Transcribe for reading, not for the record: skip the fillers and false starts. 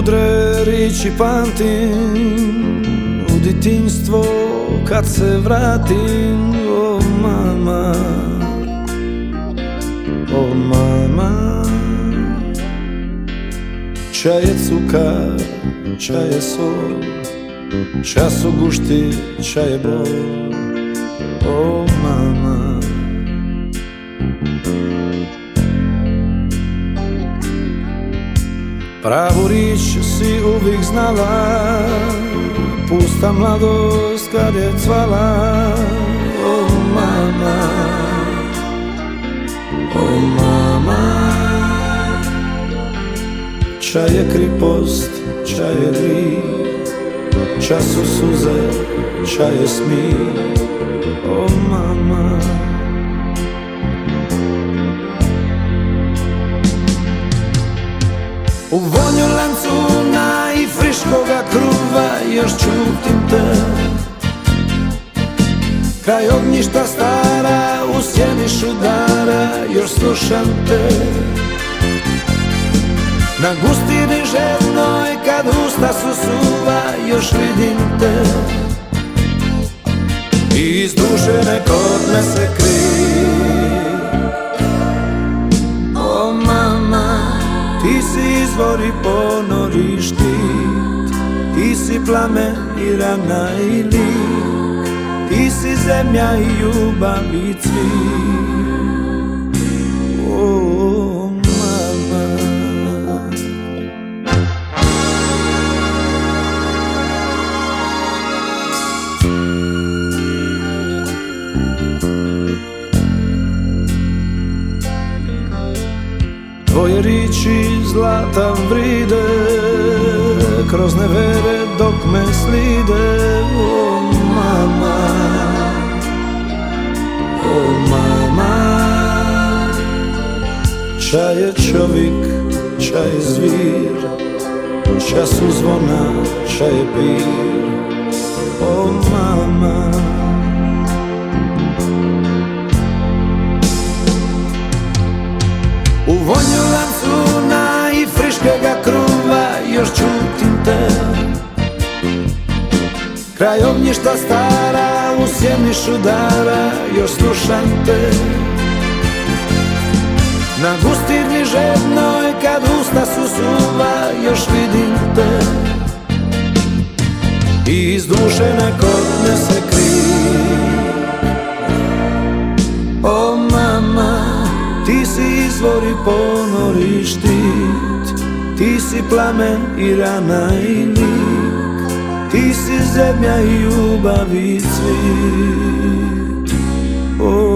mudre riči pamtim, u djetinjstvo kad se vratim. O mama, o mama, čaj je cukar, čaj je sol, času gušti, čaj je bol. O mama, pravu rič si uvijek znala, pusta mladost kad je cvala. O mama, o mama, čaj je kripost, čaj je grijeh, čas su suze, čaj je smijeh. O mama, u vonju lancuna i friškoga kruva još čutim te. Kraj ognjišta stara, u sjeni šudara još slušam te. Na gustini žednoj kad usta su suva još vidim te. I iz duše nek odnese krik. O mama, ti si izvor i ponor i štit, ti si plamen i rana i lik, ti si zemlja i ljubav i cvit. O mama, tvoje riči zlata vride, kroz nevere dok me slide. O mama, o mama, čaj je čovjek, čaj je zvir, času zvona, čaj je pir. O mama, u vonju lancuna i friškega kruva još čutim te. Kraj ognjišta stara, u sjeni šudara još slušam te. Na gustini žednoj kad usta su suva još vidim te. I iz duše nek odnese krik. O mama, ti si izvor i ponor i štit, ti si plamen i rana i lik, ti si zemlja i ljubav i cvit.